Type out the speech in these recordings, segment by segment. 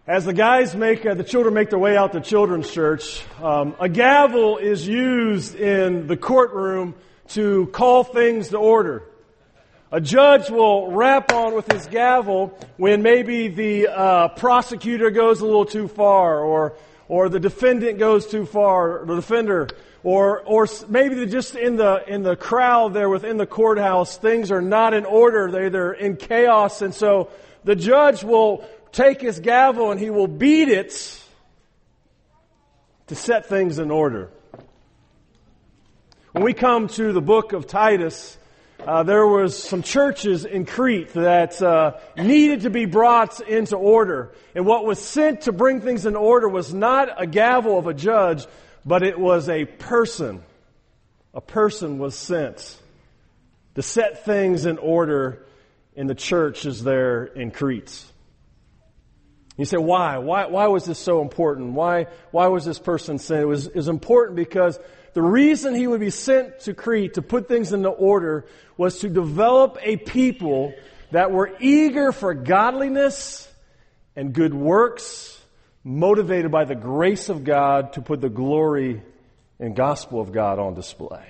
As the guys the children make their way out to children's church, a gavel is used in the courtroom to call things to order. A judge will rap on with his gavel when maybe the prosecutor goes a little too far, or the defendant goes too far, or the defender, or maybe they're just in the crowd there within the courthouse, things are not in order, they're in chaos, and so the judge will take his gavel and he will beat it to set things in order. When we come to the book of Titus, there was some churches in Crete that needed to be brought into order. And what was sent to bring things in order was not a gavel of a judge, but it was a person. A person was sent to set things in order in the churches there in Crete. You say, why? Why was this so important? Why was this person sent? It was important because the reason he would be sent to Crete to put things into order was to develop a people that were eager for godliness and good works, motivated by the grace of God to put the glory and gospel of God on display.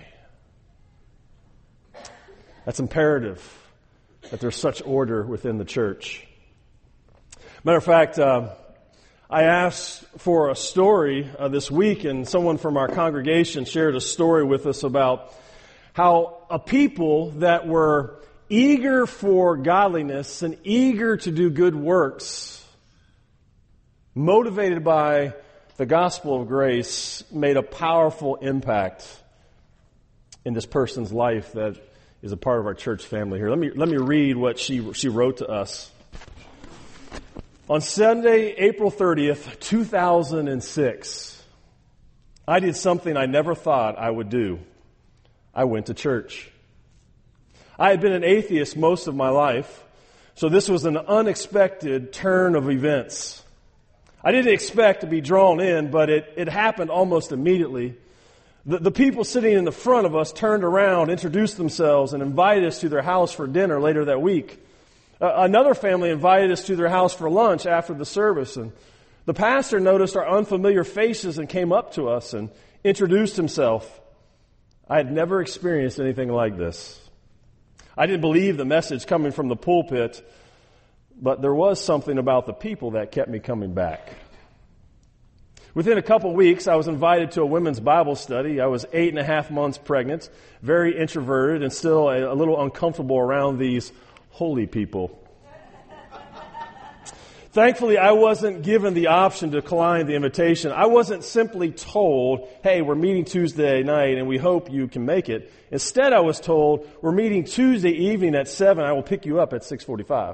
That's imperative that there's such order within the church. Matter of fact, I asked for a story this week, and someone from our congregation shared a story with us about how a people that were eager for godliness and eager to do good works, motivated by the gospel of grace, made a powerful impact in this person's life that is a part of our church family here. Let me read what she wrote to us. On Sunday, April 30th, 2006, I did something I never thought I would do. I went to church. I had been an atheist most of my life, so this was an unexpected turn of events. I didn't expect to be drawn in, but it happened almost immediately. The people sitting in the front of us turned around, introduced themselves, and invited us to their house for dinner later that week. Another family invited us to their house for lunch after the service, and the pastor noticed our unfamiliar faces and came up to us and introduced himself. I had never experienced anything like this. I didn't believe the message coming from the pulpit, but there was something about the people that kept me coming back. Within a couple weeks, I was invited to a women's Bible study. I was 8.5 months pregnant, very introverted, and still a little uncomfortable around these holy people. Thankfully, I wasn't given the option to decline the invitation. I wasn't simply told, hey, we're meeting Tuesday night and we hope you can make it. Instead, I was told, we're meeting Tuesday evening at 7. I will pick you up at 6:45.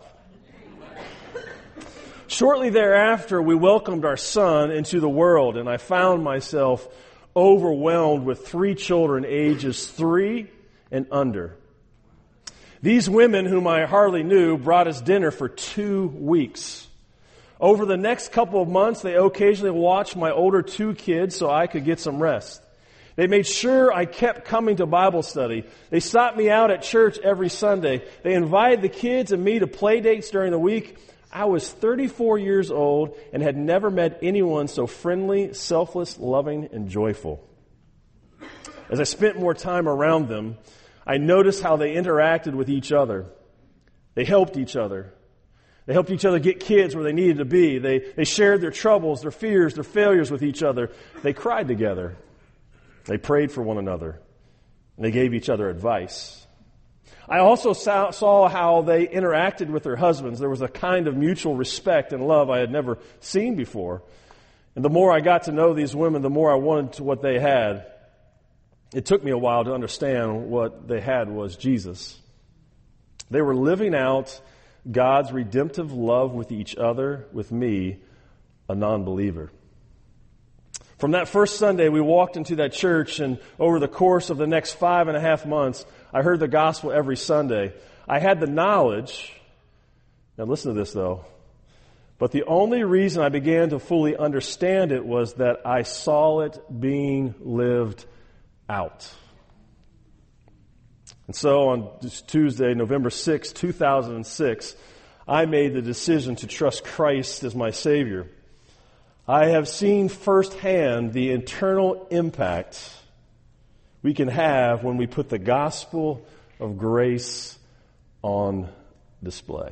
Shortly thereafter, we welcomed our son into the world, and I found myself overwhelmed with 3 children ages 3 and under. These women, whom I hardly knew, brought us dinner for 2 weeks. Over the next couple of months, they occasionally watched my older 2 kids so I could get some rest. They made sure I kept coming to Bible study. They sought me out at church every Sunday. They invited the kids and me to play dates during the week. I was 34 years old and had never met anyone so friendly, selfless, loving, and joyful. As I spent more time around them, I noticed how they interacted with each other. They helped each other. They helped each other get kids where they needed to be. They shared their troubles, their fears, their failures with each other. They cried together. They prayed for one another. And they gave each other advice. I also saw how they interacted with their husbands. There was a kind of mutual respect and love I had never seen before. And the more I got to know these women, the more I wanted what they had. It took me a while to understand what they had was Jesus. They were living out God's redemptive love with each other, with me, a non-believer. From that first Sunday, we walked into that church, and over the course of the next 5.5 months, I heard the gospel every Sunday. I had the knowledge. Now listen to this, though. But the only reason I began to fully understand it was that I saw it being lived out. And so on Tuesday, November 6, 2006, I made the decision to trust Christ as my Savior, I have seen firsthand the internal impact we can have when we put the gospel of grace on display.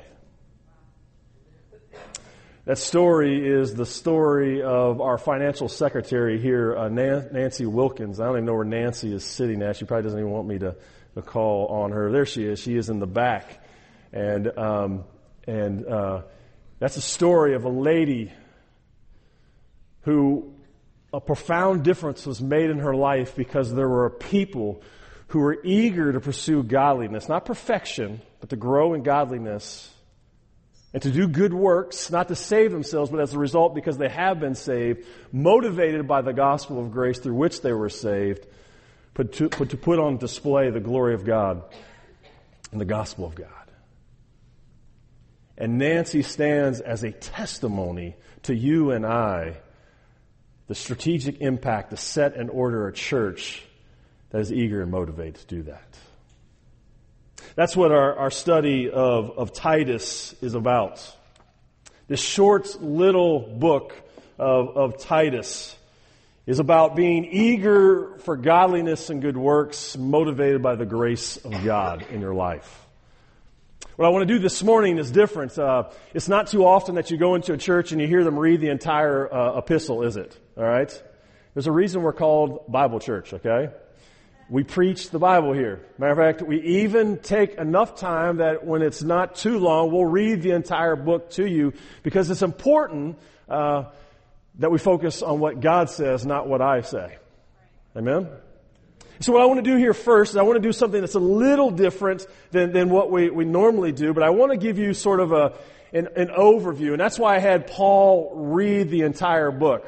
That story is the story of our financial secretary here, Nancy Wilkins. I don't even know where Nancy is sitting at. She probably doesn't even want me to call on her. There she is. She is in the back. And that's a story of a lady who a profound difference was made in her life because there were people who were eager to pursue godliness, not perfection, but to grow in godliness and to do good works, not to save themselves, but as a result, because they have been saved, motivated by the gospel of grace through which they were saved, but to put on display the glory of God and the gospel of God. And Nancy stands as a testimony to you and I, the strategic impact to set and order a church that is eager and motivated to do that. That's what our study of Titus is about. This short little book of Titus is about being eager for godliness and good works, motivated by the grace of God in your life. What I want to do this morning is different. It's not too often that you go into a church and you hear them read the entire epistle, is it? All right? There's a reason we're called Bible Church, okay? We preach the Bible here. Matter of fact, we even take enough time that when it's not too long, we'll read the entire book to you because it's important that we focus on what God says, not what I say. Amen? So what I want to do here first is I want to do something that's a little different than what we normally do, but I want to give you sort of an overview, and that's why I had Paul read the entire book.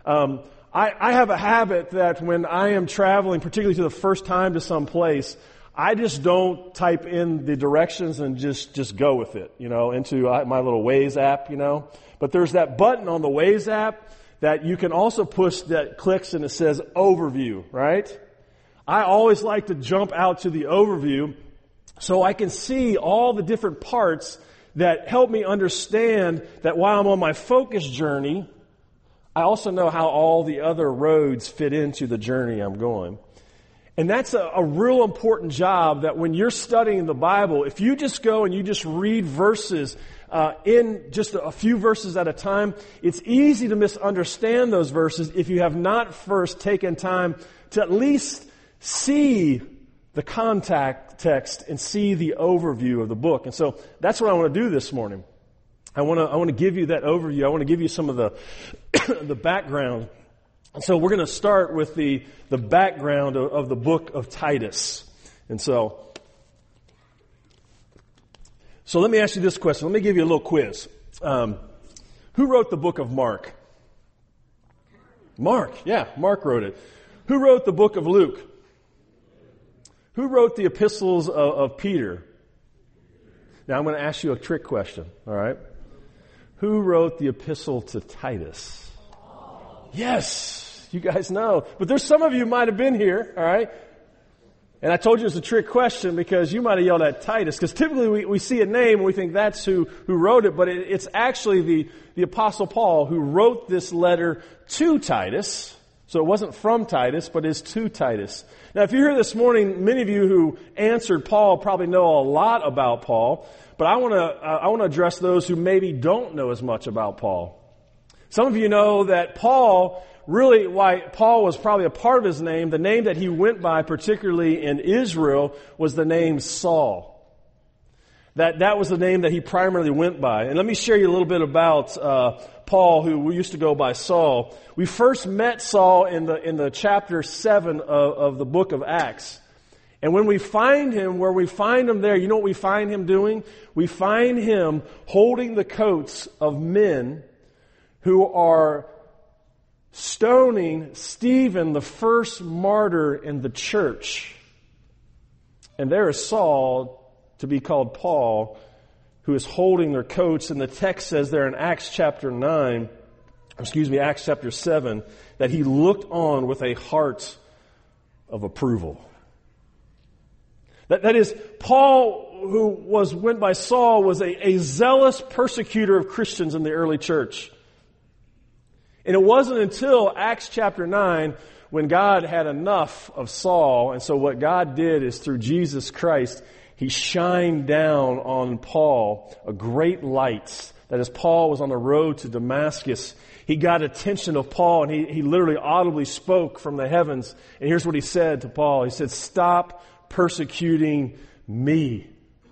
I have a habit that when I am traveling, particularly to the first time to some place, I just don't type in the directions and just go with it, into my little Waze app, But there's that button on the Waze app that you can also push that clicks and it says overview, right? I always like to jump out to the overview so I can see all the different parts that help me understand that while I'm on my focus journey, I also know how all the other roads fit into the journey I'm going. And that's a real important job that when you're studying the Bible, if you just go and you just read verses in just a few verses at a time, it's easy to misunderstand those verses if you have not first taken time to at least see the context and see the overview of the book. And so that's what I want to do this morning. I want to give you that overview. I want to give you some of the the background. And so we're going to start with the background of the book of Titus. And so let me ask you this question. Let me give you a little quiz. Who wrote the book of Mark? Mark. Yeah, Mark wrote it. Who wrote the book of Luke? Who wrote the epistles of Peter? Now I'm going to ask you a trick question, all right? Who wrote the epistle to Titus? Yes, you guys know. But there's some of you might have been here, all right? And I told you it's a trick question because you might have yelled at Titus. Because typically we see a name and we think that's who wrote it. But it's actually the Apostle Paul who wrote this letter to Titus. So it wasn't from Titus, but is to Titus. Now, if you're here this morning, many of you who answered Paul probably know a lot about Paul. But I want to address those who maybe don't know as much about Paul. Some of you know that Paul, really why Paul was probably a part of his name, the name that he went by, particularly in Israel, was the name Saul. That was the name that he primarily went by. And let me share you a little bit about Paul, who used to go by Saul. We first met Saul in the chapter 7 of the book of Acts. And when we find him, where we find him there, you know what we find him doing? We find him holding the coats of men who are stoning Stephen, the first martyr in the church. And there is Saul, to be called Paul, who is holding their coats. And the text says there in Acts chapter 7, that he looked on with a heart of approval. That is, Paul, who went by Saul, was a zealous persecutor of Christians in the early church. And it wasn't until Acts chapter 9 when God had enough of Saul, and so what God did is through Jesus Christ, He shined down on Paul a great light. That as Paul was on the road to Damascus, he got attention of Paul, and he literally audibly spoke from the heavens. And here's what he said to Paul. He said, "Stop persecuting me."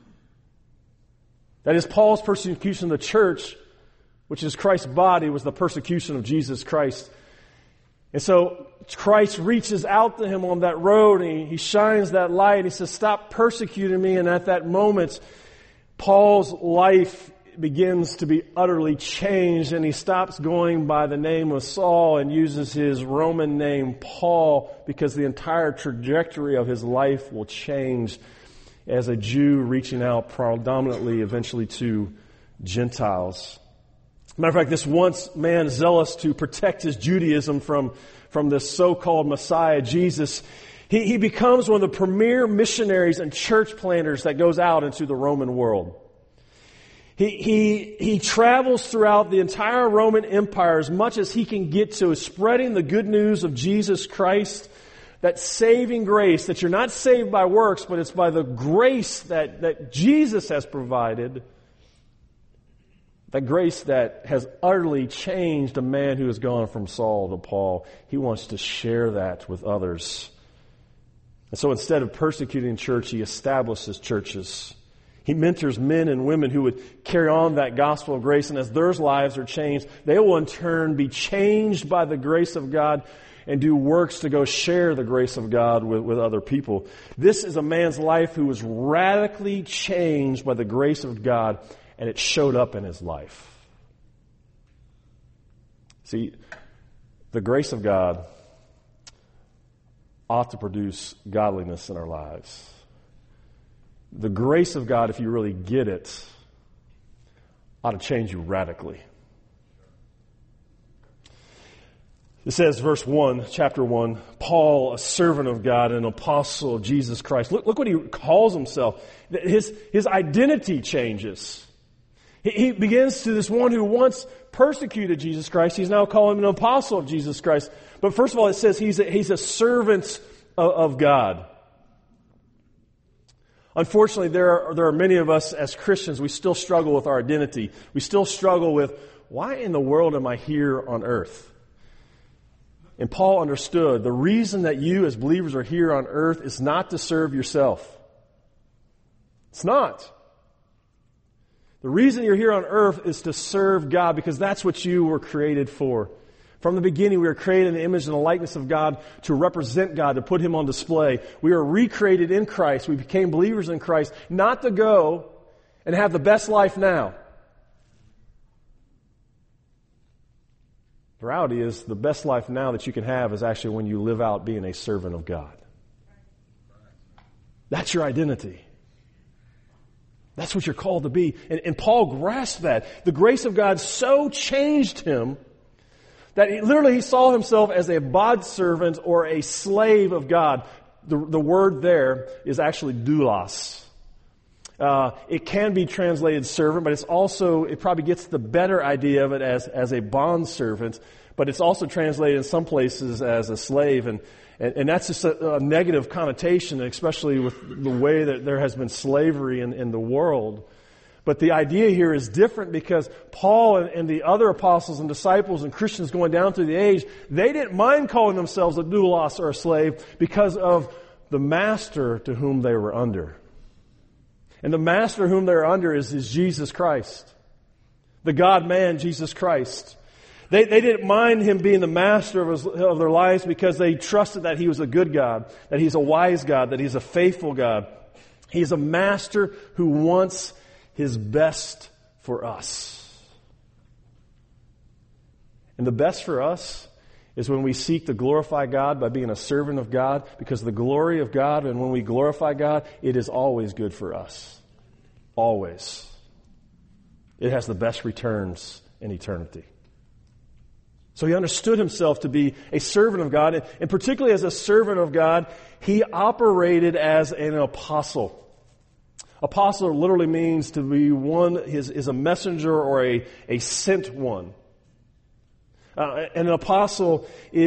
That is, Paul's persecution of the church, which is Christ's body, was the persecution of Jesus Christ. And so Christ reaches out to him on that road, and he shines that light. He says, "Stop persecuting me." And at that moment, Paul's life begins to be utterly changed, and he stops going by the name of Saul and uses his Roman name Paul, because the entire trajectory of his life will change as a Jew reaching out predominantly eventually to Gentiles. Matter of fact, this once man zealous to protect his Judaism from this so-called Messiah, Jesus, he becomes one of the premier missionaries and church planters that goes out into the Roman world. He travels throughout the entire Roman Empire as much as he can get to, spreading the good news of Jesus Christ, that saving grace, that you're not saved by works, but it's by the grace that Jesus has provided. That grace that has utterly changed a man who has gone from Saul to Paul. He wants to share that with others. And so instead of persecuting church, he establishes churches. He mentors men and women who would carry on that gospel of grace, and as their lives are changed, they will in turn be changed by the grace of God and do works to go share the grace of God with other people. This is a man's life who was radically changed by the grace of God, and it showed up in his life. See, the grace of God ought to produce godliness in our lives. The grace of God, if you really get it, ought to change you radically. It says, verse 1, chapter 1, Paul, a servant of God, an apostle of Jesus Christ. Look what he calls himself. His identity changes. He begins to this one who once persecuted Jesus Christ. He's now calling him an apostle of Jesus Christ. But first of all, it says he's a servant of God. Unfortunately, there are many of us as Christians, we still struggle with our identity. We still struggle with, why in the world am I here on earth? And Paul understood the reason that you as believers are here on earth is not to serve yourself. It's not. The reason you're here on earth is to serve God, because that's what you were created for. From the beginning, we were created in the image and the likeness of God to represent God, to put Him on display. We were recreated in Christ. We became believers in Christ, not to go and have the best life now. The reality is, the best life now that you can have is actually when you live out being a servant of God. That's your identity. That's what you're called to be. And Paul grasped that. The grace of God so changed him that he saw himself as a bondservant or a slave of God. The word there is actually doulos. It can be translated servant, but it probably gets the better idea of it as a bondservant, but it's also translated in some places as a slave. And that's just a negative connotation, especially with the way that there has been slavery in the world. But the idea here is different, because Paul and the other apostles and disciples and Christians going down through the age, they didn't mind calling themselves a doulos or a slave because of the master to whom they were under. And the master whom they're under is Jesus Christ. The God-man, Jesus Christ. They didn't mind Him being the master of their lives because they trusted that He was a good God, that He's a wise God, that He's a faithful God. He's a master who wants His best for us. And the best for us is when we seek to glorify God by being a servant of God, because the glory of God, and when we glorify God, it is always good for us. Always. It has the best returns in eternity. So he understood himself to be a servant of God, and particularly as a servant of God, he operated as an apostle. Apostle literally means to be one, is a messenger or a sent one. And an apostle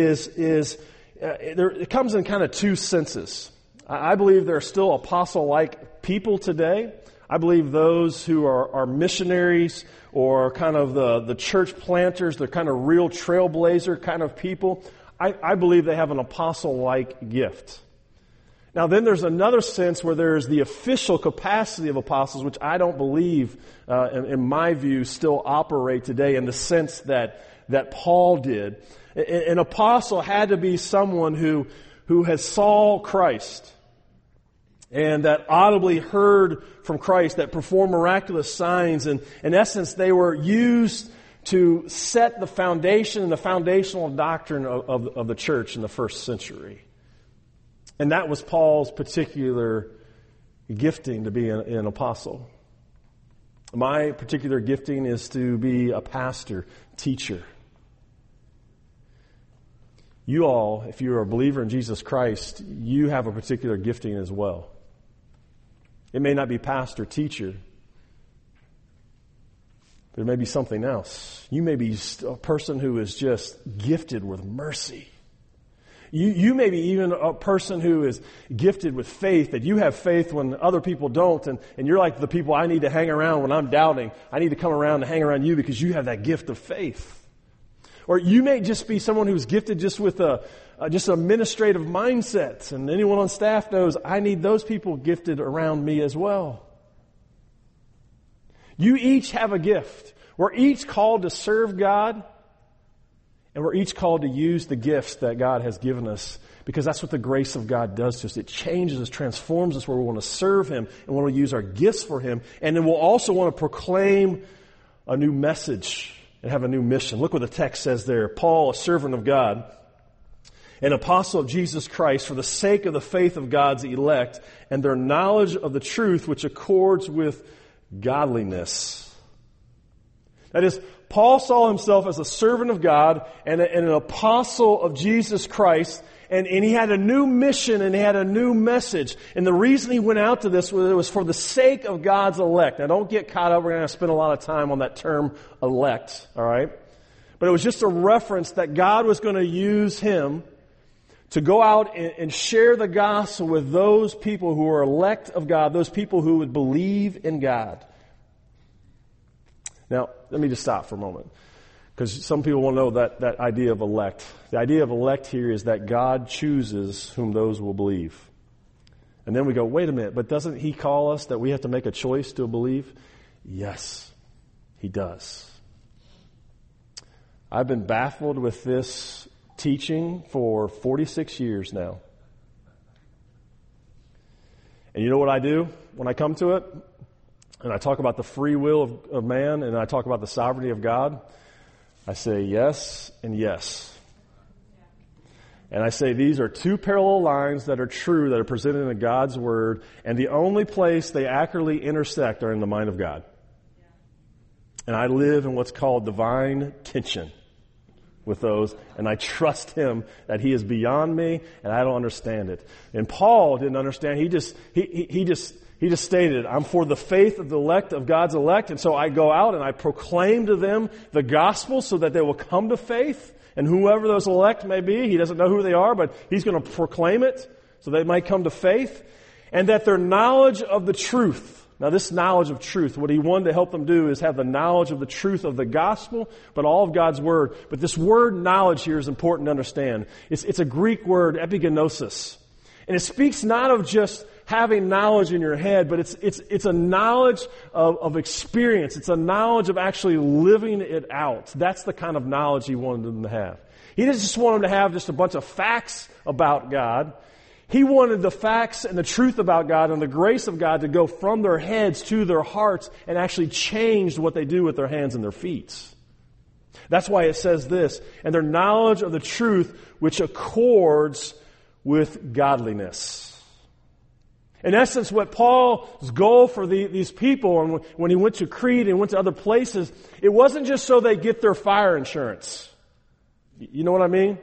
it comes in kind of two senses. I believe there are still apostle-like people today. I believe those who are missionaries or kind of the church planters, they're kind of real trailblazer kind of people. I believe they have an apostle-like gift. Now then there's another sense where there's the official capacity of apostles, which I don't believe, in my view, still operate today in the sense that Paul did. An apostle had to be someone who has saw Christ and that audibly heard from Christ, that performed miraculous signs. And in essence, they were used to set the foundation and the foundational doctrine of the church in the first century. And that was Paul's particular gifting, to be an apostle. My particular gifting is to be a pastor, teacher. You all, if you're a believer in Jesus Christ, you have a particular gifting as well. It may not be pastor, teacher, but it may be something else. You may be a person who is just gifted with mercy. You may be even a person who is gifted with faith, that you have faith when other people don't, and you're like the people I need to hang around when I'm doubting. I need to come around and hang around you because you have that gift of faith. Or you may just be someone who's gifted just with just administrative mindset, and anyone on staff knows I need those people gifted around me as well. You each have a gift. We're each called to serve God, and we're each called to use the gifts that God has given us, because that's what the grace of God does to us. It changes us, transforms us, where we want to serve Him and want to use our gifts for Him. And then we'll also want to proclaim a new message and have a new mission. Look what the text says there. Paul, a servant of God, an apostle of Jesus Christ, for the sake of the faith of God's elect and their knowledge of the truth which accords with godliness. That is, Paul saw himself as a servant of God and an apostle of Jesus Christ, and he had a new mission and he had a new message. And the reason he went out to this was for the sake of God's elect. Now don't get caught up, we're going to spend a lot of time on that term elect, all right? But it was just a reference that God was going to use him to go out and share the gospel with those people who are elect of God, those people who would believe in God. Now, let me just stop for a moment, because some people will know that idea of elect. The idea of elect here is that God chooses whom those will believe. And then we go, wait a minute, but doesn't He call us that we have to make a choice to believe? Yes, He does. I've been baffled with this teaching for 46 years now. And you know what I do when I come to it? And I talk about the free will of man, and I talk about the sovereignty of God. I say yes and yes. And I say these are two parallel lines that are true, that are presented in God's Word, and the only place they accurately intersect are in the mind of God. And I live in what's called divine tension with those, and I trust Him that He is beyond me, and I don't understand it. And Paul didn't understand. He just stated, I'm for the faith of the elect, of God's elect, and so I go out and I proclaim to them the gospel so that they will come to faith. And whoever those elect may be, he doesn't know who they are, but he's going to proclaim it so they might come to faith. And that their knowledge of the truth, now this knowledge of truth, what he wanted to help them do is have the knowledge of the truth of the gospel, but all of God's Word. But this word knowledge here is important to understand. It's a Greek word, epigenosis. And it speaks not of just having knowledge in your head, but it's a knowledge of experience. It's a knowledge of actually living it out. That's the kind of knowledge he wanted them to have. He didn't just want them to have just a bunch of facts about God. He wanted the facts and the truth about God and the grace of God to go from their heads to their hearts and actually change what they do with their hands and their feet. That's why it says this, and their knowledge of the truth which accords with godliness. In essence, what Paul's goal for these people, and when he went to Crete and went to other places, it wasn't just so they get their fire insurance. You know what I mean?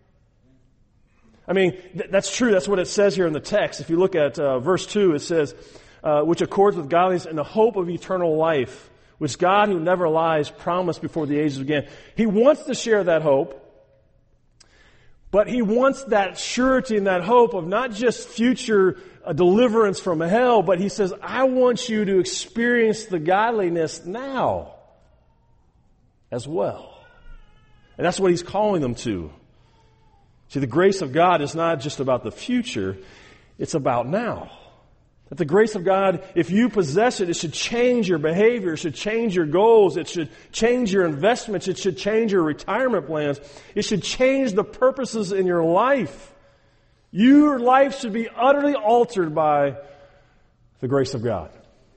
I mean, that's true. That's what it says here in the text. If you look at verse 2, it says, which accords with godliness and the hope of eternal life, which God, who never lies, promised before the ages began. He wants to share that hope, but he wants that surety and that hope of not just future deliverance from hell, but he says, I want you to experience the godliness now as well. And that's what he's calling them to. See, the grace of God is not just about the future, it's about now. That the grace of God, if you possess it, it should change your behavior, it should change your goals, it should change your investments, it should change your retirement plans, it should change the purposes in your life. Your life should be utterly altered by the grace of God.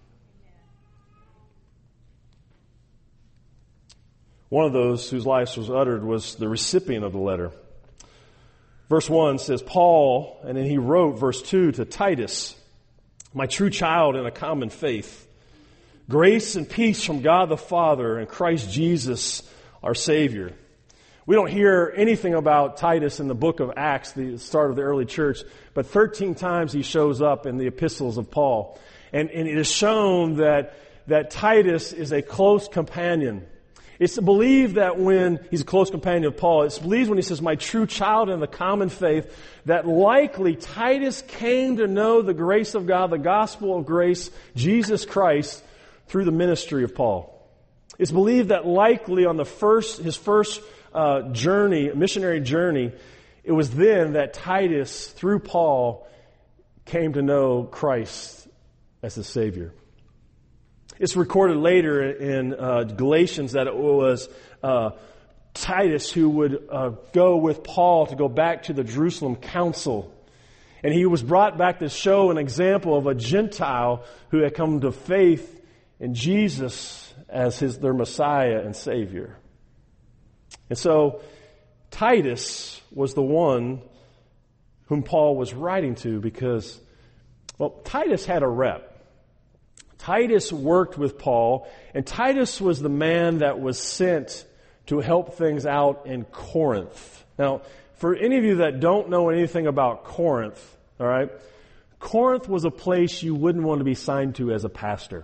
One of those whose life was uttered was the recipient of the letter. Verse 1 says, Paul, and then he wrote, verse 2, to Titus, my true child in a common faith. Grace and peace from God the Father and Christ Jesus, our Savior. We don't hear anything about Titus in the book of Acts, the start of the early church, but 13 times he shows up in the epistles of Paul. And it is shown that Titus is a close companion. It's believed that when he's a close companion of Paul, it's believed when he says, my true child in the common faith, that likely Titus came to know the grace of God, the gospel of grace, Jesus Christ, through the ministry of Paul. It's believed that likely on his first missionary journey, it was then that Titus, through Paul, came to know Christ as his Savior. It's recorded later in Galatians that it was Titus who would go with Paul to go back to the Jerusalem council. And he was brought back to show an example of a Gentile who had come to faith in Jesus as their Messiah and Savior. And so Titus was the one whom Paul was writing to because, Titus had a rep. Titus worked with Paul, and Titus was the man that was sent to help things out in Corinth. Now, for any of you that don't know anything about Corinth, all right, Corinth was a place you wouldn't want to be signed to as a pastor.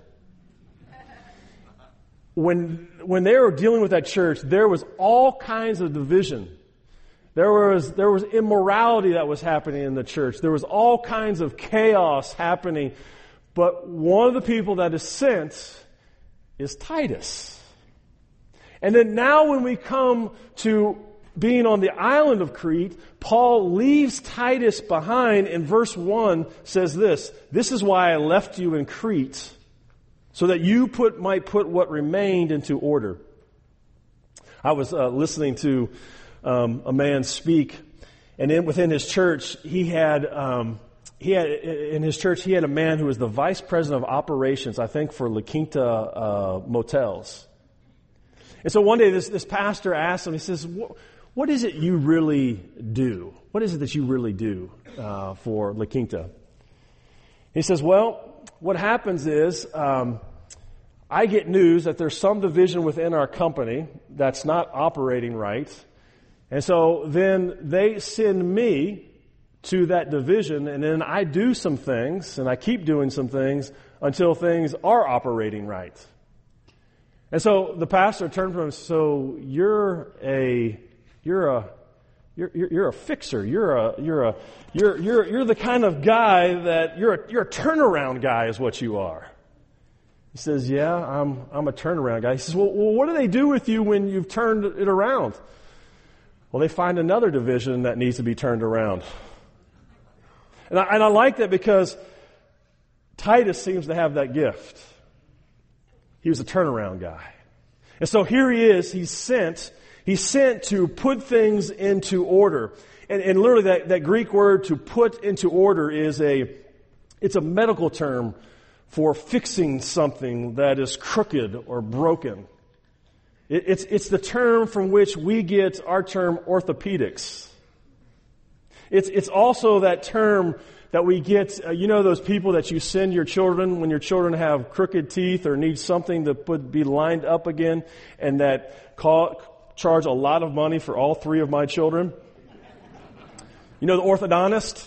When they were dealing with that church, there was all kinds of division. There was immorality that was happening in the church. There was all kinds of chaos happening. But one of the people that is sent is Titus. And then now when we come to being on the island of Crete, Paul leaves Titus behind, and verse 1 says this, this is why I left you in Crete, so that you might put what remained into order. I was listening to a man speak, and within his church, he had a man who was the vice president of operations, I think, for La Quinta Motels. And so one day this pastor asked him, he says, what is it you really do? What is it that you really do for La Quinta? He says, what happens is I get news that there's some division within our company that's not operating right. And so then they send me to that division, and then I do some things, and I keep doing some things until things are operating right. And so the pastor turned to him and said, so you're a fixer. You're the kind of guy that you're a turnaround guy is what you are. He says, yeah, I'm a turnaround guy. He says, well, what do they do with you when you've turned it around? Well, they find another division that needs to be turned around. And I like that because Titus seems to have that gift. He was a turnaround guy. And so here he is, he's sent to put things into order. And literally that Greek word to put into order it's a medical term for fixing something that is crooked or broken. It's the term from which we get our term orthopedics. It's also that term that we get, those people that you send your children when your children have crooked teeth or need something to be lined up again, and that charge a lot of money for all 3 of my children. You know the orthodontist?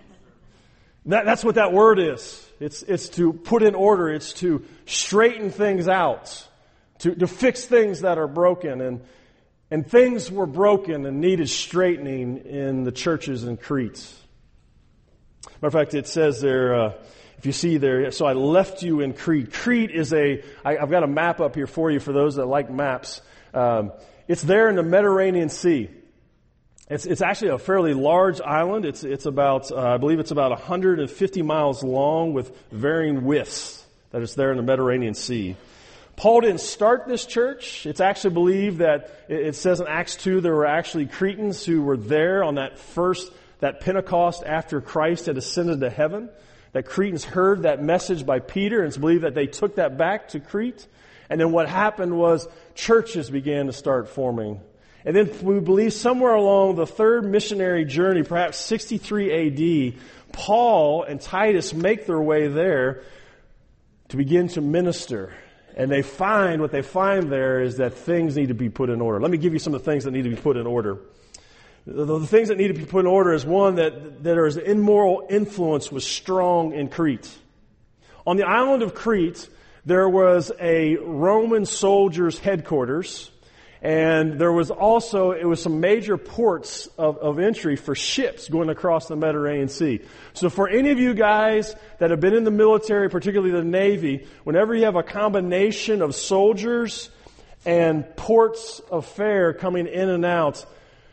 That's what that word is. It's to put in order. It's to straighten things out, to fix things that are broken. And things were broken and needed straightening in the churches in Crete. Matter of fact, it says there, if you see there, so I left you in Crete. Crete is I've got a map up here for you for those that like maps. It's there in the Mediterranean Sea. It's actually a fairly large island. It's about, I believe it's about 150 miles long with varying widths that is there in the Mediterranean Sea. Paul didn't start this church. It's actually believed that, it says in Acts 2, there were actually Cretans who were there on that Pentecost after Christ had ascended to heaven. That Cretans heard that message by Peter, and it's believed that they took that back to Crete. And then what happened was churches began to start forming. And then we believe somewhere along the 3rd missionary journey, perhaps 63 AD, Paul and Titus make their way there to begin to minister. And what they find there is that things need to be put in order. Let me give you some of the things that need to be put in order. The things that need to be put in order is one, that there's immoral influence was strong in Crete. On the island of Crete, there was a Roman soldier's headquarters, and there was also, it was some major ports of entry for ships going across the Mediterranean Sea. So for any of you guys that have been in the military, particularly the Navy, whenever you have a combination of soldiers and ports of fare coming in and out,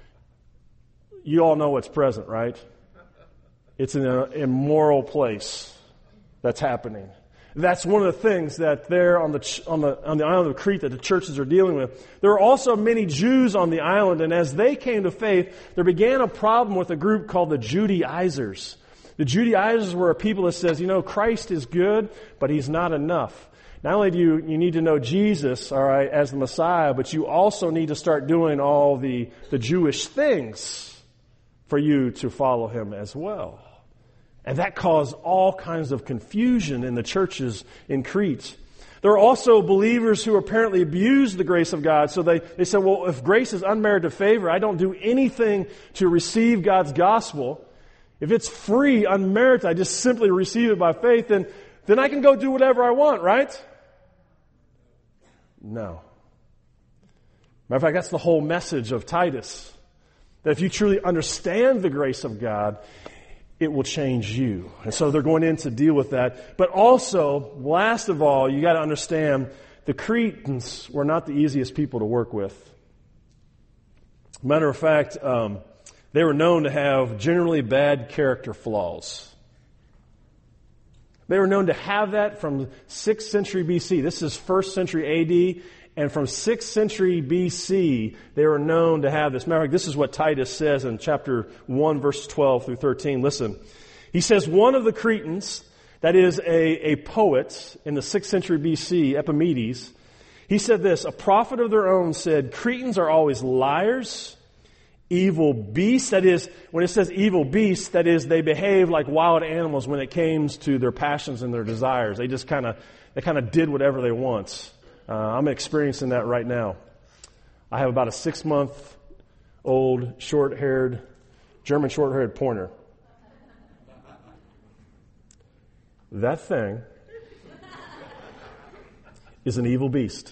you all know what's present, right? It's an immoral place that's happening. That's one of the things that there on the island of Crete that the churches are dealing with. There were also many Jews on the island, and as they came to faith, there began a problem with a group called the Judaizers. The Judaizers were a people that says, Christ is good, but He's not enough. Not only do you need to know Jesus, all right, as the Messiah, but you also need to start doing all the Jewish things for you to follow Him as well. And that caused all kinds of confusion in the churches in Crete. There are also believers who apparently abused the grace of God. So they said, well, if grace is unmerited favor, I don't do anything to receive God's gospel. If it's free, unmerited, I just simply receive it by faith, then I can go do whatever I want, right? No. Matter of fact, that's the whole message of Titus. That if you truly understand the grace of God, it will change you. And so they're going in to deal with that. But also, last of all, you got to understand the Cretans were not the easiest people to work with. Matter of fact, they were known to have generally bad character flaws. They were known to have that from 6th century BC. This is 1st century AD. And from 6th century BC, they were known to have this. Matter of fact, this is what Titus says in chapter 1, verse 12 through 13. Listen. He says, one of the Cretans, that is a poet in the 6th century BC, Epimedes, he said this, a prophet of their own said, Cretans are always liars, evil beasts. That is, when it says evil beasts, that is, they behave like wild animals when it came to their passions and their desires. They just kind of did whatever they want. I'm experiencing that right now. I have about a 6-month-old German short-haired pointer. That thing is an evil beast.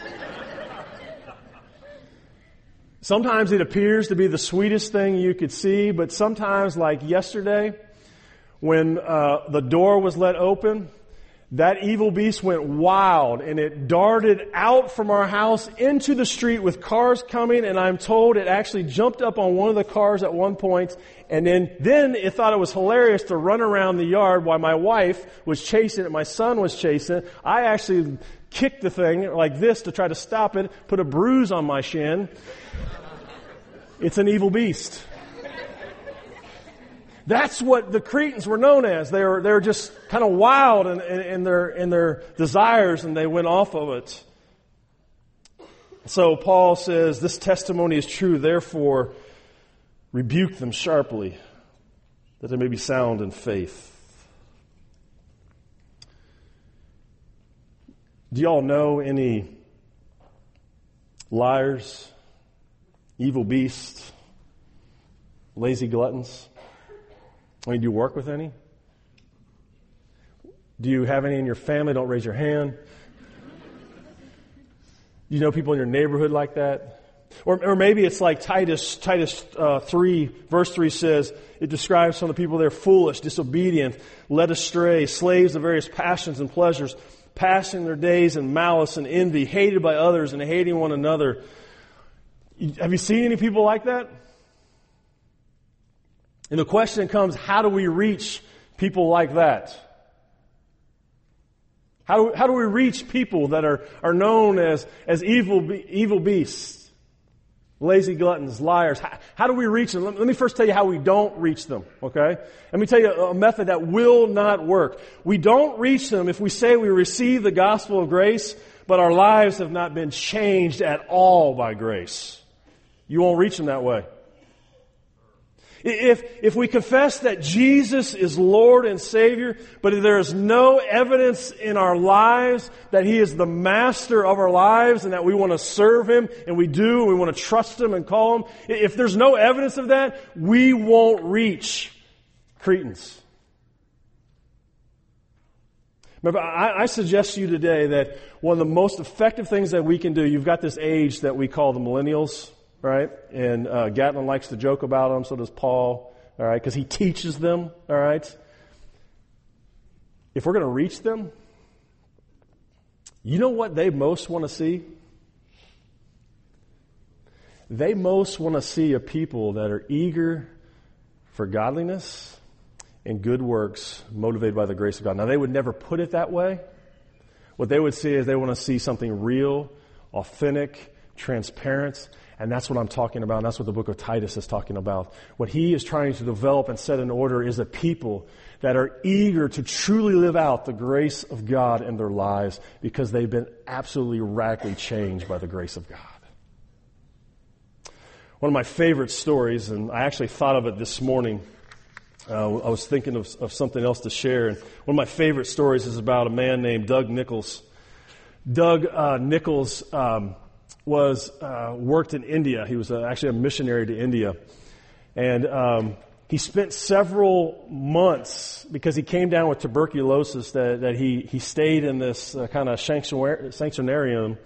Sometimes it appears to be the sweetest thing you could see, but sometimes, like yesterday, when the door was let open, that evil beast went wild and it darted out from our house into the street with cars coming, and I'm told it actually jumped up on one of the cars at one point, and then it thought it was hilarious to run around the yard while my wife was chasing it, my son was chasing it. I actually kicked the thing like this to try to stop it, put a bruise on my shin. It's an evil beast. That's what the Cretans were known as. They were just kind of wild in their desires, and they went off of it. So Paul says, this testimony is true, therefore rebuke them sharply, that they may be sound in faith. Do y'all know any liars evil beasts, lazy gluttons? I mean, do you work with any? Do you have any in your family? Don't raise your hand. Do you know people in your neighborhood like that? Or maybe it's like Titus 3, verse 3 says, it describes some of the people there: foolish, disobedient, led astray, slaves of various passions and pleasures, passing their days in malice and envy, hated by others and hating one another. Have you seen any people like that? And the question comes, how do we reach people like that? How do we reach people that are known as evil beasts, lazy gluttons, liars? How do we reach them? Let me first tell you how we don't reach them, okay? Let me tell you a method that will not work. We don't reach them if we say we receive the gospel of grace, but our lives have not been changed at all by grace. You won't reach them that way. If we confess that Jesus is Lord and Savior, but if there is no evidence in our lives that He is the master of our lives and that we want to serve Him, and we do, we want to trust Him and call Him, if there's no evidence of that, we won't reach Cretans. Remember, I suggest to you today that one of the most effective things that we can do, you've got this age that we call the millennials, right? And Gatlin likes to joke about them, so does Paul, all right, because he teaches them, all right? If we're going to reach them, you know what they most want to see? They most want to see a people that are eager for godliness and good works, motivated by the grace of God. Now, they would never put it that way. What they would see is they want to see something real, authentic, transparent. And that's what I'm talking about, and that's what the book of Titus is talking about. What he is trying to develop and set in order is a people that are eager to truly live out the grace of God in their lives because they've been absolutely radically changed by the grace of God. One of my favorite stories, and I actually thought of it this morning. I was thinking of something else to share. And one of my favorite stories is about a man named Doug Nichols. Doug Nichols worked in India. He was actually a missionary to India. And he spent several months, because he came down with tuberculosis, that he stayed in this kind of sanitarium,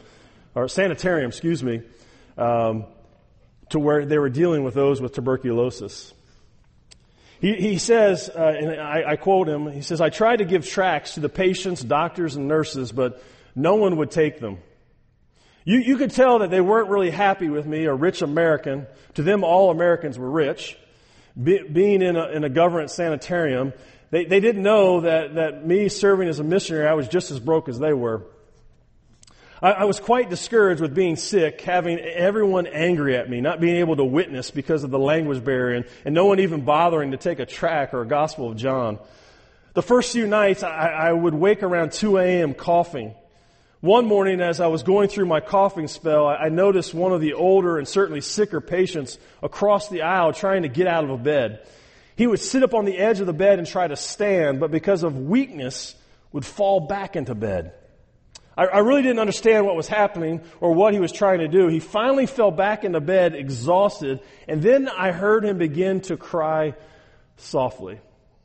to where they were dealing with those with tuberculosis. He says, and I quote him, he says, "I tried to give tracts to the patients, doctors, and nurses, but no one would take them. You could tell that they weren't really happy with me, a rich American. To them, all Americans were rich. Being in a government sanitarium, they didn't know that me serving as a missionary, I was just as broke as they were. I was quite discouraged with being sick, having everyone angry at me, not being able to witness because of the language barrier, and no one even bothering to take a tract or a Gospel of John. The first few nights, I would wake around 2 a.m. coughing. One morning, as I was going through my coughing spell, I noticed one of the older and certainly sicker patients across the aisle trying to get out of a bed. He would sit up on the edge of the bed and try to stand, but because of weakness, would fall back into bed. I really didn't understand what was happening or what he was trying to do. He finally fell back into bed, exhausted, and then I heard him begin to cry softly.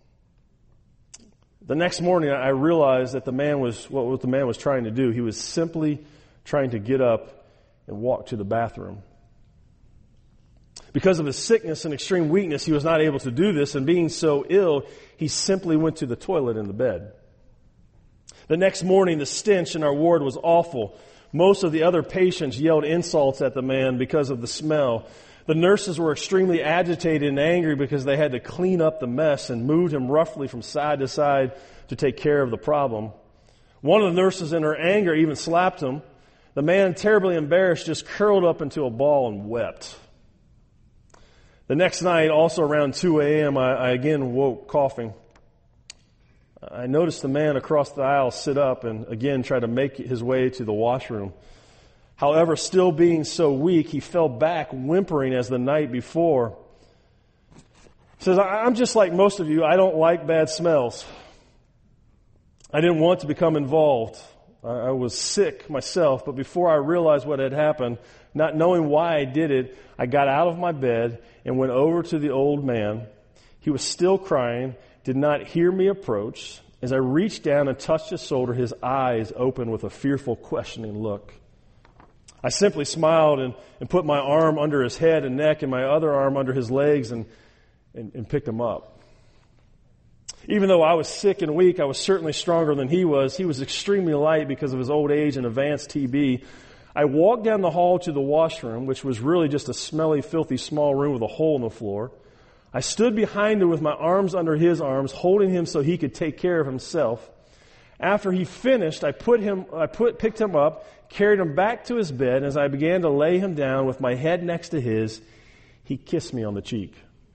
The next morning, I realized that what the man was trying to do. He was simply trying to get up and walk to the bathroom. Because of his sickness and extreme weakness, he was not able to do this, and being so ill, he simply went to the toilet in the bed. The next morning, the stench in our ward was awful. Most of the other patients yelled insults at the man because of the smell. The nurses were extremely agitated and angry because they had to clean up the mess and moved him roughly from side to side to take care of the problem. One of the nurses, in her anger, even slapped him. The man, terribly embarrassed, just curled up into a ball and wept. The next night, also around 2 a.m., I again woke coughing. I noticed the man across the aisle sit up and again try to make his way to the washroom. However, still being so weak, he fell back whimpering as the night before. He says, "I'm just like most of you. I don't like bad smells. I didn't want to become involved. I was sick myself, but before I realized what had happened, Not knowing why I did it, I got out of my bed and went over to the old man. He was still crying, did not hear me approach. As I reached down and touched his shoulder, his eyes opened with a fearful, questioning look. I simply smiled and put my arm under his head and neck and my other arm under his legs and picked him up. Even though I was sick and weak, I was certainly stronger than he was. He was extremely light because of his old age and advanced TB. I walked down the hall to the washroom, which was really just a smelly, filthy, small room with a hole in the floor. I stood behind him with my arms under his arms, holding him so he could take care of himself. After he finished, I picked him up, carried him back to his bed, and as I began to lay him down with my head next to his, he kissed me on the cheek,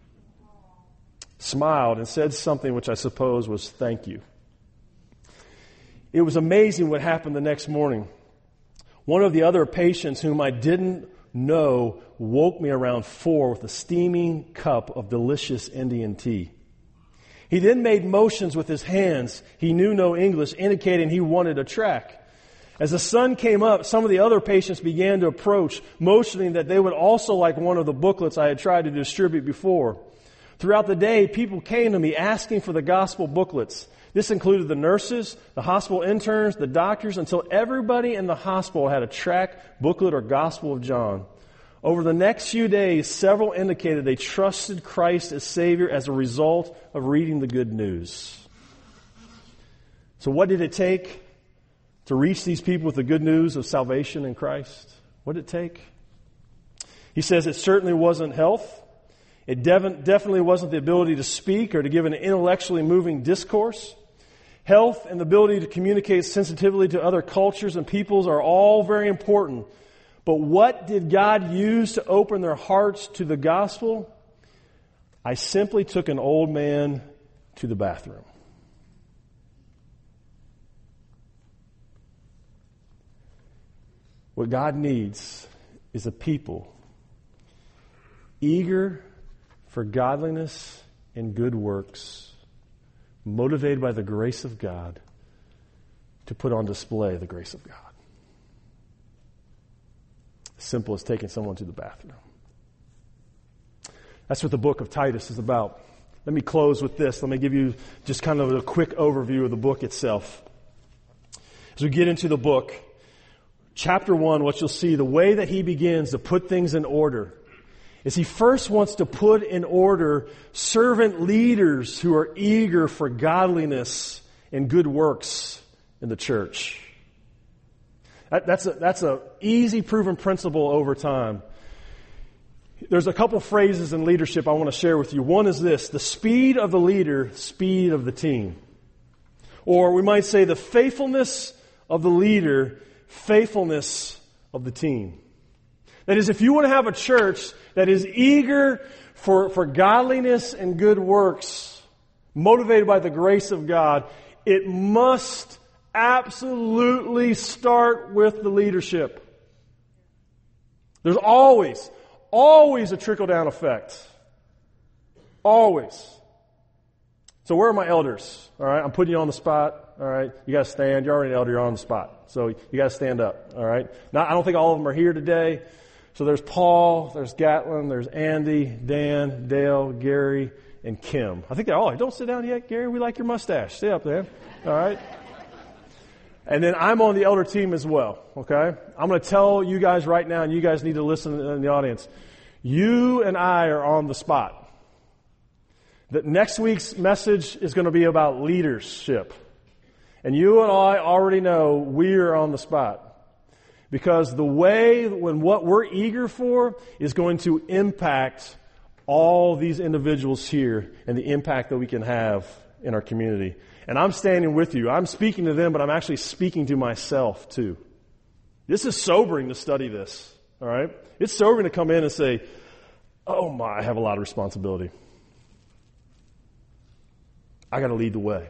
smiled, and said something which I suppose was thank you. It was amazing what happened the next morning. One of the other patients whom I didn't know woke me around 4 with a steaming cup of delicious Indian tea. He then made motions with his hands. He knew no English, indicating he wanted a track. As the sun came up, some of the other patients began to approach, motioning that they would also like one of the booklets I had tried to distribute before. Throughout the day, people came to me asking for the gospel booklets. This included the nurses, the hospital interns, the doctors, until everybody in the hospital had a tract, booklet, or Gospel of John. Over the next few days, several indicated they trusted Christ as Savior as a result of reading the good news. So what did it take to reach these people with the good news of salvation in Christ? What did it take? He says it certainly wasn't health. It definitely wasn't the ability to speak or to give an intellectually moving discourse. Health and the ability to communicate sensitively to other cultures and peoples are all very important. But what did God use to open their hearts to the gospel? I simply took an old man to the bathroom. What God needs is a people eager for godliness and good works, motivated by the grace of God to put on display the grace of God. Simple as taking someone to the bathroom. That's what the book of Titus is about. Let me close with this. Let me give you just kind of a quick overview of the book itself. As we get into the book, chapter 1, what you'll see, the way that he begins to put things in order is he first wants to put in order servant leaders who are eager for godliness and good works in the church. That's a easy proven principle over time. There's a couple phrases in leadership I want to share with you. One is this: the speed of the leader, speed of the team. Or we might say the faithfulness of the leader, faithfulness of the team. That is, if you want to have a church that is eager for godliness and good works, motivated by the grace of God, it must absolutely start with the leadership. There's always a trickle-down effect. Always. So where are my elders? All right, I'm putting you on the spot. All right, you got to stand. You're already an elder. You're on the spot. So you got to stand up. All right. Now, I don't think all of them are here today. So there's Paul, there's Gatlin, there's Andy, Dan, Dale, Gary, and Kim. I think they're all. Don't sit down yet, Gary. We like your mustache. Stay up there. All right. And then I'm on the elder team as well, okay? I'm going to tell you guys right now, and you guys need to listen in the audience. You and I are on the spot. The next week's message is going to be about leadership. And you and I already know we are on the spot. Because the way, when what we're eager for is going to impact all these individuals here and the impact that we can have in our community. And I'm standing with you. I'm speaking to them, but I'm actually speaking to myself too. This is sobering to study this, all right? It's sobering to come in and say, oh my, I have a lot of responsibility. I got to lead the way.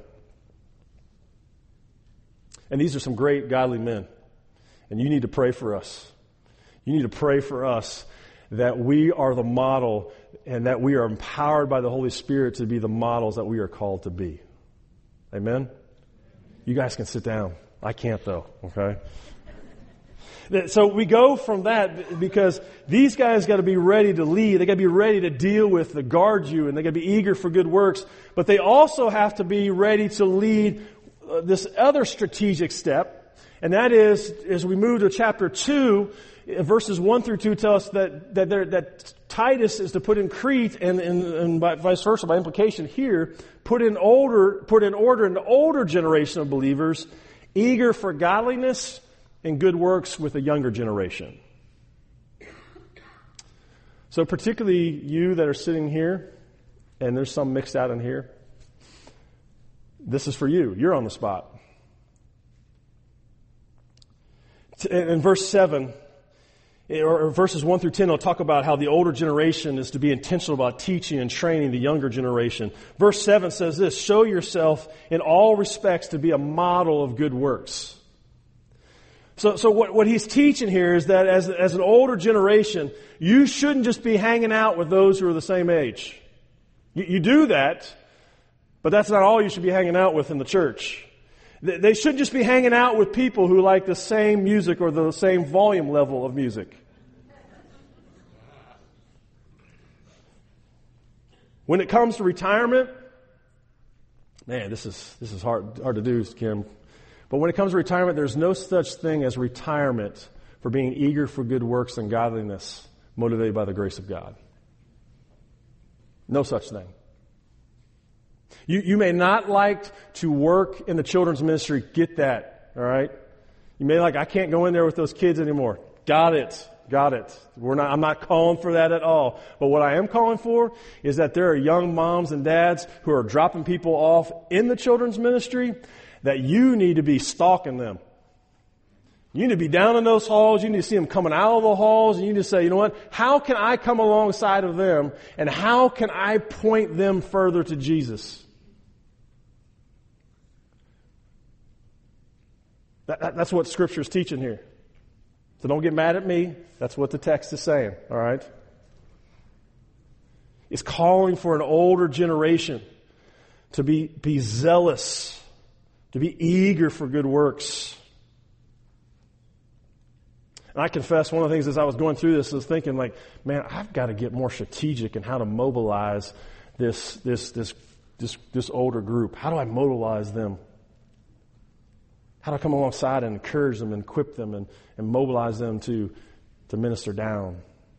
And these are some great godly men. And you need to pray for us. You need to pray for us that we are the model and that we are empowered by the Holy Spirit to be the models that we are called to be. Amen? You guys can sit down. I can't though, okay? So we go from that because these guys got to be ready to lead. They got to be ready to deal with, to guard you, and they got to be eager for good works. But they also have to be ready to lead this other strategic step. And that is, as we move to chapter 2, verses 1 through 2 tell us that Titus is to put in Crete and vice versa, by implication here, put in order an older generation of believers, eager for godliness and good works with a younger generation. So particularly you that are sitting here, and there's some mixed out in here, this is for you. You're on the spot. In verse 7, or verses 1 through 10, it'll talk about how the older generation is to be intentional about teaching and training the younger generation. Verse 7 says this, show yourself in all respects to be a model of good works. So what he's teaching here is that as an older generation, you shouldn't just be hanging out with those who are the same age. You do that, but that's not all you should be hanging out with in the church. They should just be hanging out with people who like the same music or the same volume level of music. When it comes to retirement, man, this is hard to do, Kim. But when it comes to retirement, there's no such thing as retirement for being eager for good works and godliness, motivated by the grace of God. No such thing. You may not like to work in the children's ministry. Get that, all right? You may I can't go in there with those kids anymore. Got it. I'm not calling for that at all. But what I am calling for is that there are young moms and dads who are dropping people off in the children's ministry that you need to be stalking them. You need to be down in those halls. You need to see them coming out of the halls. And you need to say, you know what? How can I come alongside of them? And how can I point them further to Jesus? That's what Scripture is teaching here. So don't get mad at me. That's what the text is saying. All right? It's calling for an older generation to be zealous, to be eager for good works. And I confess, one of the things as I was going through this was thinking man, I've got to get more strategic in how to mobilize this older group. How do I mobilize them? How do I come alongside and encourage them and equip them and mobilize them to minister down?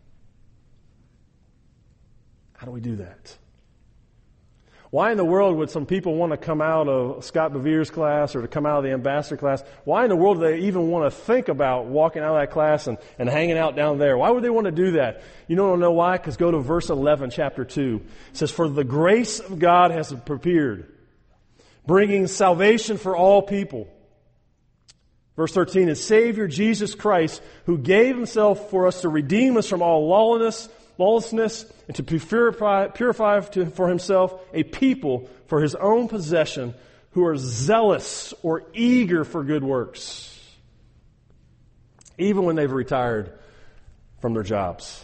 How do we do that? Why in the world would some people want to come out of Scott Bevere's class or to come out of the ambassador class? Why in the world do they even want to think about walking out of that class and hanging out down there? Why would they want to do that? You don't know why? Because go to verse 11, chapter 2. It says, for the grace of God has prepared, bringing salvation for all people. Verse 13 is Savior Jesus Christ, who gave himself for us to redeem us from all lawlessness, and to purify for himself a people for his own possession who are zealous or eager for good works, even when they've retired from their jobs.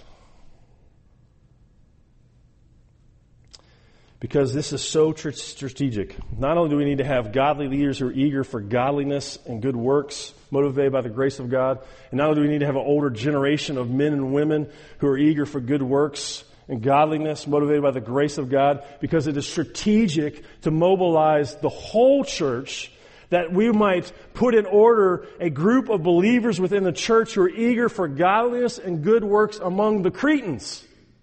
Because this is so strategic. Not only do we need to have godly leaders who are eager for godliness and good works, motivated by the grace of God, and not only do we need to have an older generation of men and women who are eager for good works and godliness, motivated by the grace of God, because it is strategic to mobilize the whole church, that we might put in order a group of believers within the church who are eager for godliness and good works among the Cretans.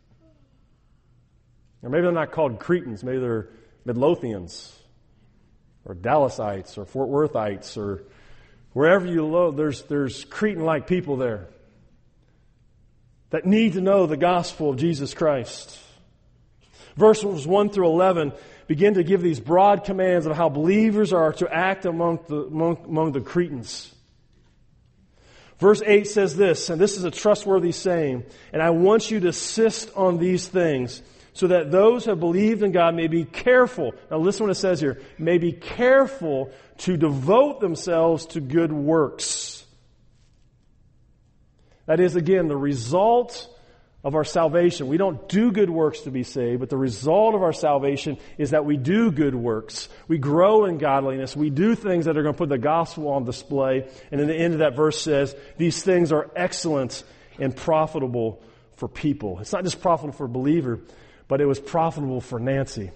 Or maybe they're not called Cretans. Maybe they're Midlothians or Dallasites or Fort Worthites or wherever you look. There's Cretan-like people there that need to know the gospel of Jesus Christ. Verses 1 through 11 begin to give these broad commands of how believers are to act among the Cretans. Verse 8 says this, and this is a trustworthy saying, and I want you to insist on these things, so that those who have believed in God may be careful. Now listen to what it says here. May be careful to devote themselves to good works. That is, again, the result of our salvation. We don't do good works to be saved, but the result of our salvation is that we do good works. We grow in godliness. We do things that are going to put the gospel on display. And in the end of that verse says, these things are excellent and profitable for people. It's not just profitable for a believer, but it was profitable for Nancy.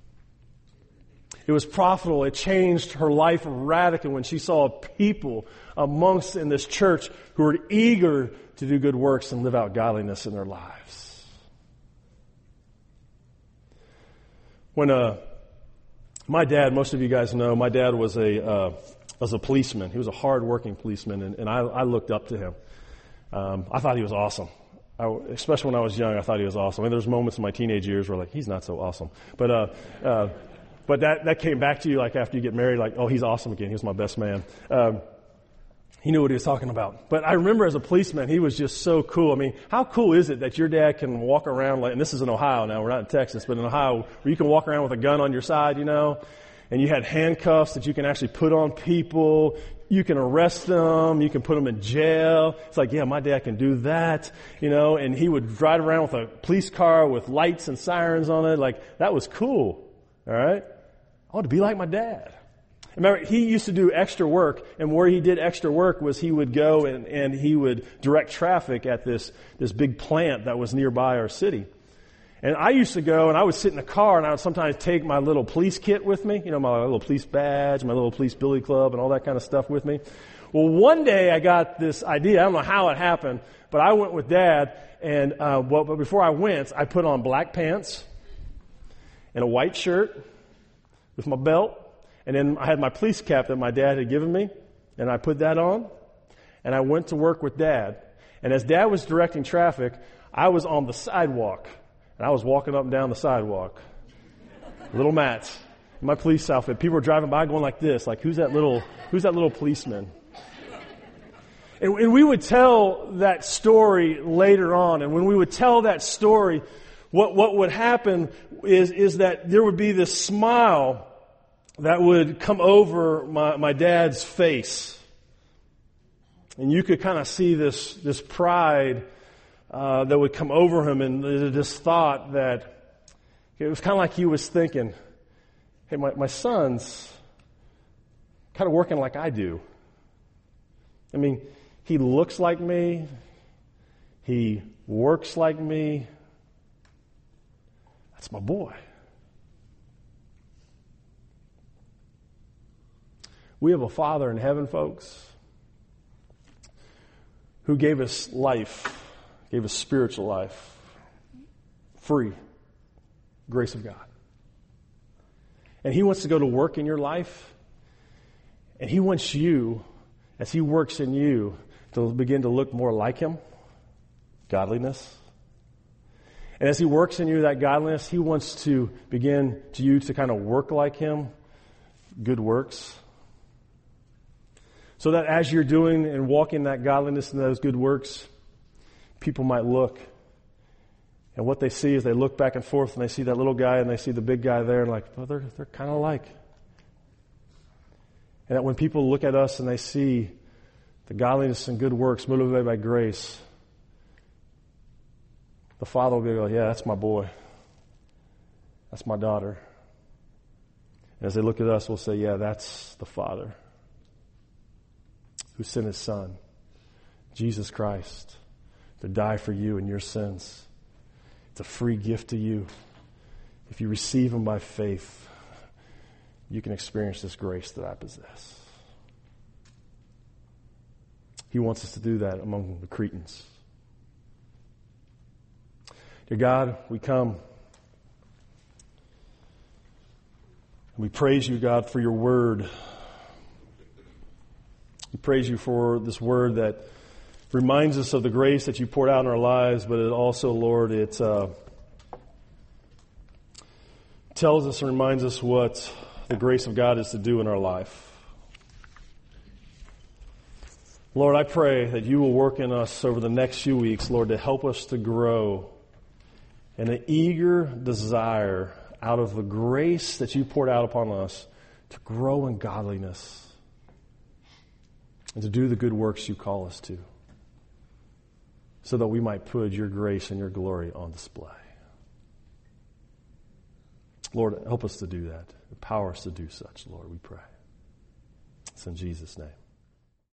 It was profitable. It changed her life radically when she saw people amongst in this church who were eager to do good works and live out godliness in their lives. When my dad, most of you guys know, my dad was a policeman. He was a hard-working policeman, and I looked up to him. I thought he was awesome. Especially when I was young, I thought he was awesome. And there's moments in my teenage years where he's not so awesome. But that came back to you after you get married, oh, he's awesome again. He was my best man. He knew what he was talking about. But I remember as a policeman, he was just so cool. I mean, how cool is it that your dad can walk around and this is in Ohio now, we're not in Texas, but in Ohio, where you can walk around with a gun on your side, and you had handcuffs that you can actually put on people. You can arrest them. You can put them in jail. It's yeah, my dad can do that, and he would drive around with a police car with lights and sirens on it. That was cool. All right. I want to be like my dad. Remember, he used to do extra work, and where he did extra work was he would go and he would direct traffic at this big plant that was nearby our city. And I used to go, and I would sit in the car, and I would sometimes take my little police kit with me, my little police badge, my little police billy club, and all that kind of stuff with me. Well, one day I got this idea. I don't know how it happened, but I went with Dad, and but before I went, I put on black pants and a white shirt with my belt. And then I had my police cap that my dad had given me, and I put that on, and I went to work with Dad. And as Dad was directing traffic, I was on the sidewalk, and I was walking up and down the sidewalk. Little Matt, in my police outfit. People were driving by going like this, who's that little policeman? And we would tell that story later on, and when we would tell that story, what would happen is that there would be this smile that would come over my dad's face. And you could kind of see this pride that would come over him, and this thought that it was kind of like he was thinking, hey, my son's kind of working like I do. I mean, he looks like me. He works like me. That's my boy. We have a Father in heaven, folks, who gave us life, gave us spiritual life, free, grace of God. And He wants to go to work in your life, and He wants you, as He works in you, to begin to look more like Him, godliness. And as He works in you, that godliness, He wants to begin to kind of work like Him, good works. So that as you're doing and walking that godliness and those good works, people might look. And what they see is they look back and forth and they see that little guy and they see the big guy there and they're kind of alike. And that when people look at us and they see the godliness and good works motivated by grace, the Father will go, yeah, that's my boy. That's my daughter. And as they look at us, we'll say, yeah, that's the Father who sent His Son, Jesus Christ, to die for you and your sins. It's a free gift to you. If you receive Him by faith, you can experience this grace that I possess. He wants us to do that among the Cretans. Dear God, we come and we praise You, God, for Your word. We praise You for this word that reminds us of the grace that You poured out in our lives, but it also, Lord, it tells us and reminds us what the grace of God is to do in our life. Lord, I pray that You will work in us over the next few weeks, Lord, to help us to grow in an eager desire out of the grace that You poured out upon us to grow in godliness and to do the good works You call us to. so that we might put your grace and your glory on display. Lord, help us to do that. Empower us to do such, Lord, we pray. It's in Jesus' name.